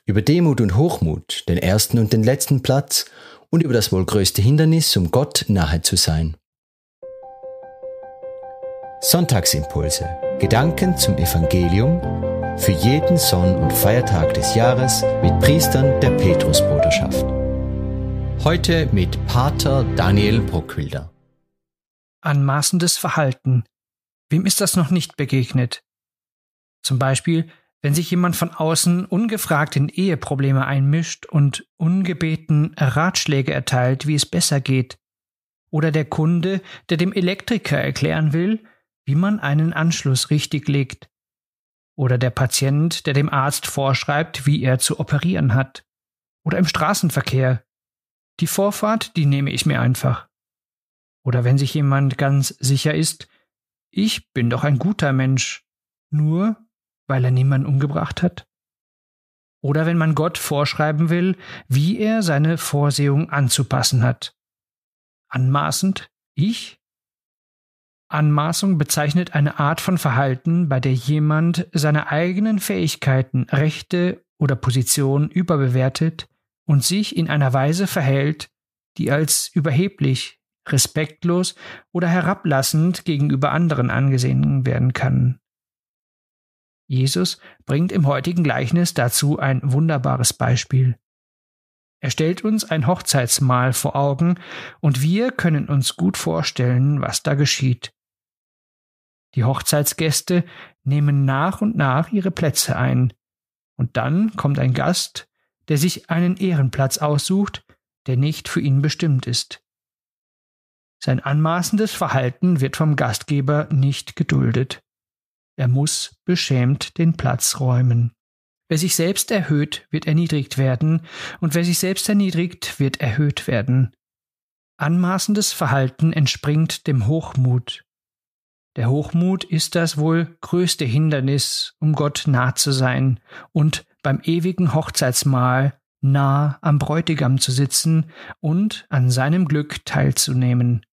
über Demut und Hochmut, den ersten und den letzten Platz und über das wohl größte Hindernis, um Gott nahe zu sein. Sonntagsimpulse, Gedanken zum Evangelium für jeden Sonn- und Feiertag des Jahres mit Priestern der Petrusbruderschaft. Heute mit Pater Daniel Bruckwilder. Anmaßendes Verhalten. Wem ist das noch nicht begegnet? Zum Beispiel, wenn sich jemand von außen ungefragt in Eheprobleme einmischt und ungebeten Ratschläge erteilt, wie es besser geht. Oder der Kunde, der dem Elektriker erklären will, wie man einen Anschluss richtig legt. Oder der Patient, der dem Arzt vorschreibt, wie er zu operieren hat. Oder im Straßenverkehr. Die Vorfahrt, die nehme ich mir einfach. Oder wenn sich jemand ganz sicher ist, ich bin doch ein guter Mensch, nur weil er niemanden umgebracht hat. Oder wenn man Gott vorschreiben will, wie er seine Vorsehung anzupassen hat. Anmaßend? Ich? Anmaßung bezeichnet eine Art von Verhalten, bei der jemand seine eigenen Fähigkeiten, Rechte oder Position überbewertet und sich in einer Weise verhält, die als überheblich, respektlos oder herablassend gegenüber anderen angesehen werden kann. Jesus bringt im heutigen Gleichnis dazu ein wunderbares Beispiel. Er stellt uns ein Hochzeitsmahl vor Augen und wir können uns gut vorstellen, was da geschieht. Die Hochzeitsgäste nehmen nach und nach ihre Plätze ein und dann kommt ein Gast, der sich einen Ehrenplatz aussucht, der nicht für ihn bestimmt ist. Sein anmaßendes Verhalten wird vom Gastgeber nicht geduldet. Er muss beschämt den Platz räumen. Wer sich selbst erhöht, wird erniedrigt werden, und wer sich selbst erniedrigt, wird erhöht werden. Anmaßendes Verhalten entspringt dem Hochmut. Der Hochmut ist das wohl größte Hindernis, um Gott nah zu sein und beim ewigen Hochzeitsmahl nah am Bräutigam zu sitzen und an seinem Glück teilzunehmen.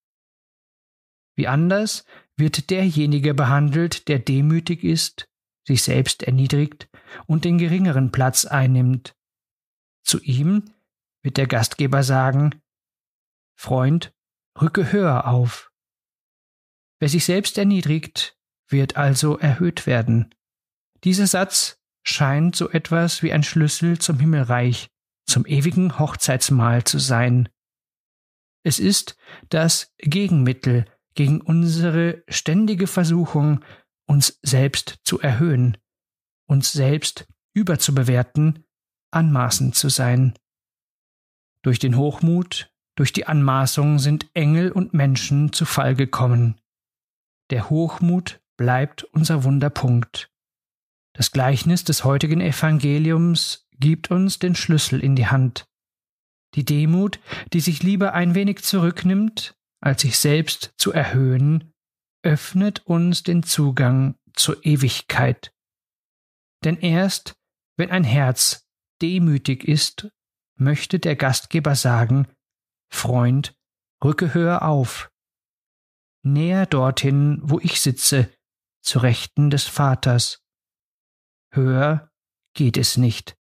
Wie anders wird derjenige behandelt, der demütig ist, sich selbst erniedrigt und den geringeren Platz einnimmt. Zu ihm wird der Gastgeber sagen: Freund, rücke höher auf. Wer sich selbst erniedrigt, wird also erhöht werden. Dieser Satz scheint so etwas wie ein Schlüssel zum Himmelreich, zum ewigen Hochzeitsmahl zu sein. Es ist das Gegenmittel gegen unsere ständige Versuchung, uns selbst zu erhöhen, uns selbst überzubewerten, anmaßend zu sein. Durch den Hochmut, durch die Anmaßung sind Engel und Menschen zu Fall gekommen. Der Hochmut bleibt unser Wunderpunkt. Das Gleichnis des heutigen Evangeliums gibt uns den Schlüssel in die Hand. Die Demut, die sich lieber ein wenig zurücknimmt, als sich selbst zu erhöhen, öffnet uns den Zugang zur Ewigkeit. Denn erst wenn ein Herz demütig ist, möchte der Gastgeber sagen: Freund, rücke höher auf. Näher dorthin, wo ich sitze, zur Rechten des Vaters. Höher geht es nicht.